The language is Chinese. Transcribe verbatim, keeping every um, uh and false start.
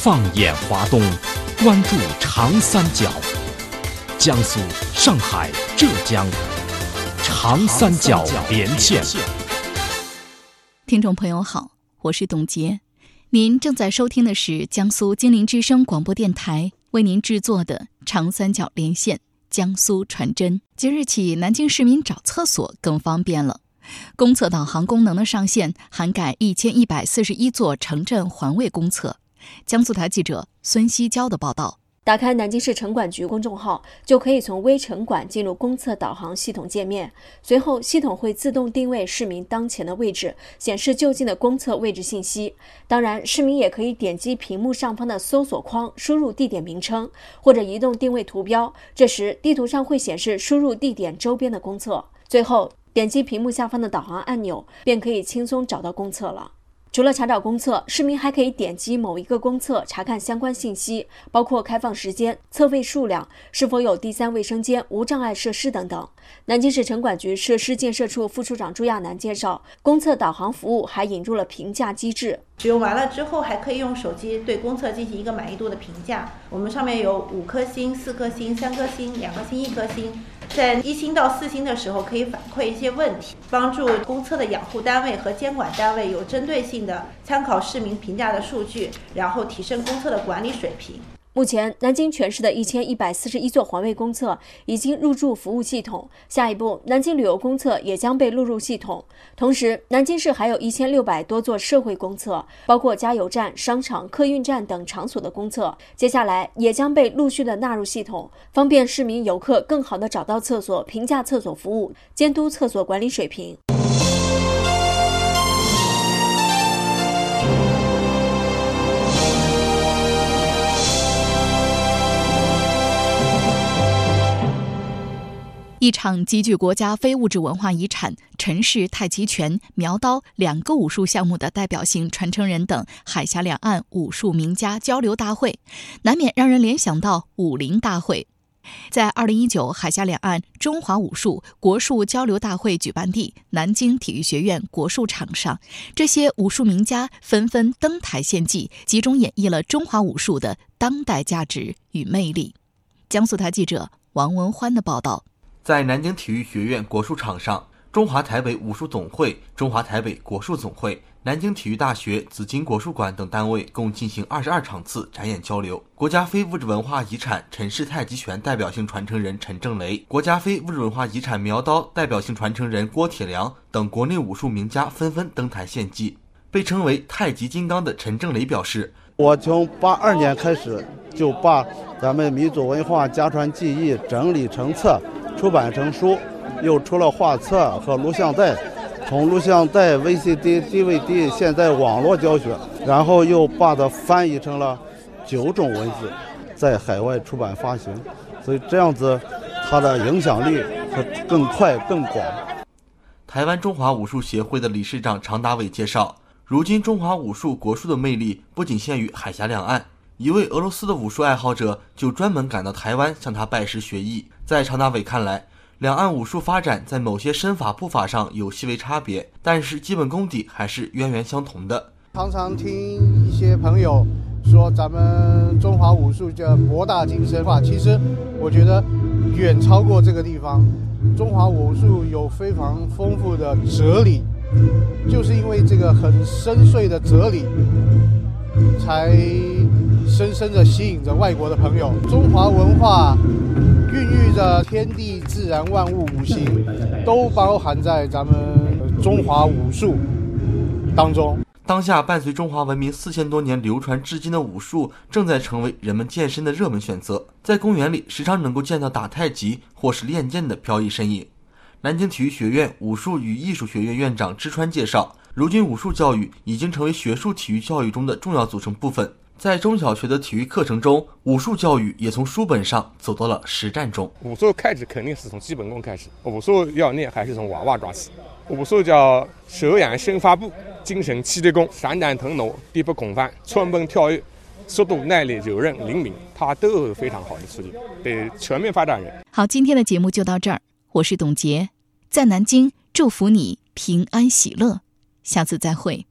放眼华东，关注长三角，江苏、上海、浙江，长三角连线。 听众朋友好，我是董洁，您正在收听的是江苏金陵之声广播电台为您制作的长三角连线，江苏传真。即日起，南京市民找厕所更方便了。公厕导航功能的上线，涵盖一千一百四十一座城镇环卫公厕。江苏台记者孙希娇的报道。 打开南京市城管局公众号，就可以从微城管进入公厕导航系统界面，随后系统会自动定位市民当前的位置，显示就近的公厕位置信息。当然，市民也可以点击屏幕上方的搜索框，输入地点名称或者移动定位图标，这时地图上会显示输入地点周边的公厕。最后点击屏幕下方的导航按钮，便可以轻松找到公厕了。除了查找公厕，市民还可以点击某一个公厕查看相关信息，包括开放时间、厕位数量、是否有第三卫生间、无障碍设施等等。南京市城管局设施建设处副处长朱亚楠介绍，公厕导航服务还引入了评价机制。 使用完了之后，还可以用手机对公厕进行一个满意度的评价。我们上面有五颗星、四颗星、三颗星、两颗星、一颗星。在一星到四星的时候，可以反馈一些问题，帮助公厕的养护单位和监管单位有针对性的参考市民评价的数据，然后提升公厕的管理水平。 目前，南京全市的一千一百四十一座环卫公厕已经入驻服务系统，下一步，南京旅游公厕也将被录入系统。同时，南京市还有一千六百多座社会公厕，包括加油站、商场、客运站等场所的公厕，接下来也将被陆续的纳入系统，方便市民游客更好的找到厕所、评价厕所服务、监督厕所管理水平。 一场极具国家非物质文化遗产陈氏太极拳、苗刀两个武术项目的代表性传承人等海峡两岸武术名家交流大会，难免让人联想到武林大会。在二零一九海峡两岸中华武术国术交流大会举办地南京体育学院国术场上，这些武术名家纷纷登台献技，集中演绎了中华武术的当代价值与魅力。江苏台记者王文欢的报道。 在南京体育学院国术场上，中华台北武术总会、中华台北国术总会、南京体育大学紫金国术馆等单位共进行二十二场次展演交流。国家非物质文化遗产陈氏太极拳代表性传承人陈正雷、国家非物质文化遗产苗刀代表性传承人郭铁良等国内武术名家纷纷登台献技。被称为太极金刚的陈正雷表示， 我从八二年开始就把咱们民族文化家传技艺整理成册，出版成书，又出了画册和录像带，从录像带、V C D、D V D， 现在网络教学，然后又把它翻译成了九种文字，在海外出版发行，所以这样子它的影响力会更快更广。 台湾中华武术协会的理事长常达伟介绍，如今中华武术国术的魅力不仅限于海峡两岸，一位俄罗斯的武术爱好者就专门赶到台湾向他拜师学艺。在常大伟看来，两岸武术发展在某些身法步法上有细微差别，但是基本功底还是渊源相同的。 常常听一些朋友说咱们中华武术叫博大精深化，其实我觉得远超过这个地方。中华武术有非常丰富的哲理，就是因为这个很深邃的哲理，才深深地吸引着外国的朋友。中华文化孕育着天地自然万物五行，都包含在咱们中华武术当中。 当下伴随中华文明四千多年流传至今的武术，正在成为人们健身的热门选择。在公园里时常能够见到打太极或是练剑的飘逸身影。南京体育学院武术与艺术学院院长支川介绍，如今武术教育已经成为学术体育教育中的重要组成部分。在中小学的体育课程中，武术教育也从书本上走到了实战中。 武术开始肯定是从基本功开始，武术要练还是从娃娃抓起。武术叫手眼身发步，精神气力功，闪展腾挪，必不空翻，窜蹦跳跃，速度、耐力、柔韧、灵敏，它都有非常好的促进，对全面发展人。 好，今天的节目就到这儿，我是董洁，在南京祝福你平安喜乐，下次再会。